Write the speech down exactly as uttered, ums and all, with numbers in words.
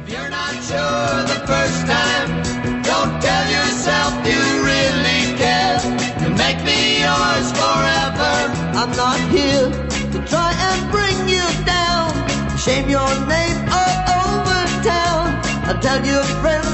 You're not sure the first time, don't tell yourself you really care. You make me yours forever. I'm not here to try and bring you down, shame your name all over town. I'll tell your friends